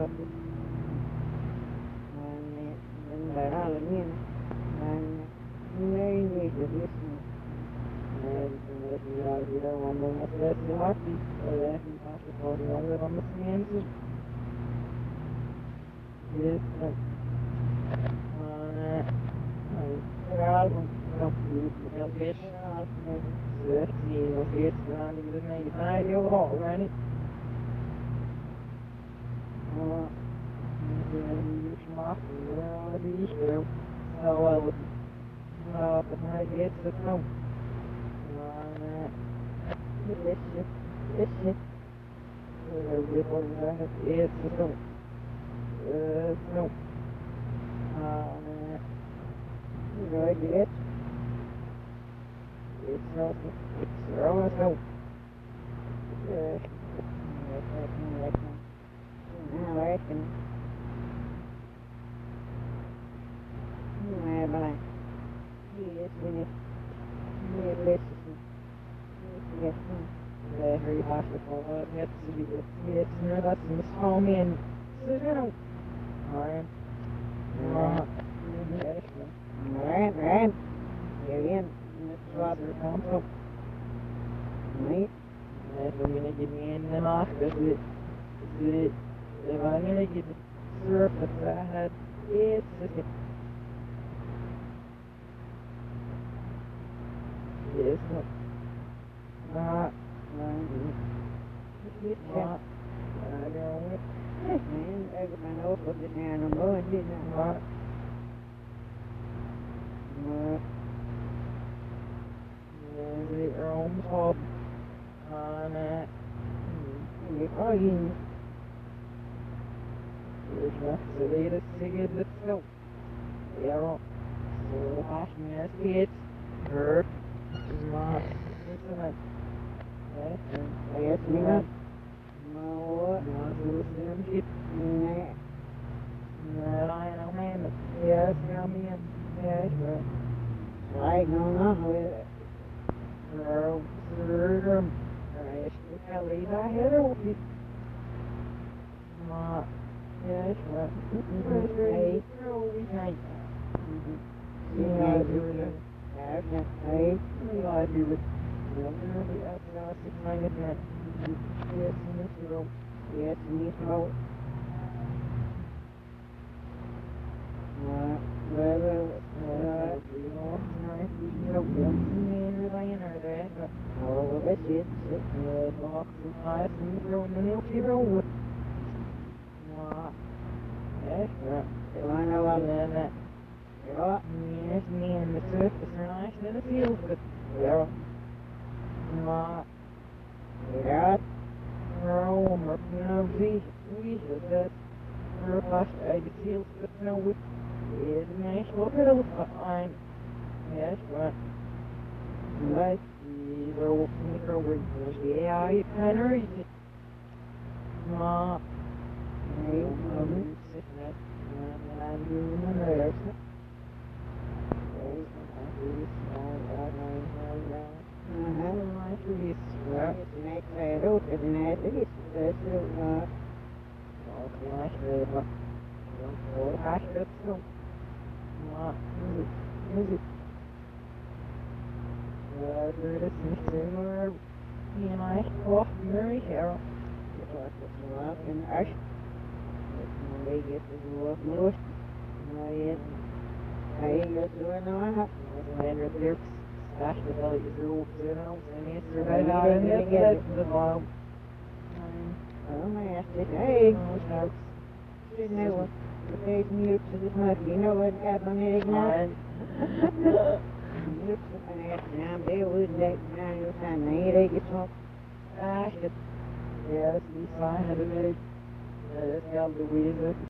العالمين إليه الاسم إلى ومسلس العقل ولكن أعتقد غير مسلم يسلم العالم يلقيش سيرتي وفيت عن بدنا يتعالي وغاني مش معقول يشتغل سواء ما يتسكن وانا ايش بيقول واحد يتسكن سنو انا راجعت يتسرع سنو لكن ما بلا يسمي يسمي very hospital it's not us in this home and so you know alright right again that's what they're coming from right if I'm gonna give me in them off because if I'm gonna get syrup if I had it's just it's not everyone else was an animal and did not the Rome hub on it there's nothing to the cigarette itself yeah so wash me as kids her my yes, we got no, I know, man. Yes, come in. Yes, I don't know with it. Kelly, I had her with yes, right. Hey, night. Yeah, do it. Hey, I do it. Yes, Nitro. Yes, me and the surface are nice in the field, but yeah. Ja, waarom heb je nou wie dat er vast uit de ziel nou is niks wat er ook aan yes maar like the microwave ja je kan er iets maar nee zeg net en nu naar huis next I wrote it and I think it's music. There is similar I off Mary Harrell. In Ash. They get to work most. I guess we're not. And there's Ash the belly is real, you know, and it's right out and it's the bottom. Oh my ass, hey, didn't know what the face mute to this much, you know what happened is now. Mute to my ass now, they would let now you're trying to eat it, it's all. Ash, yeah, this is fine, it's got the weed.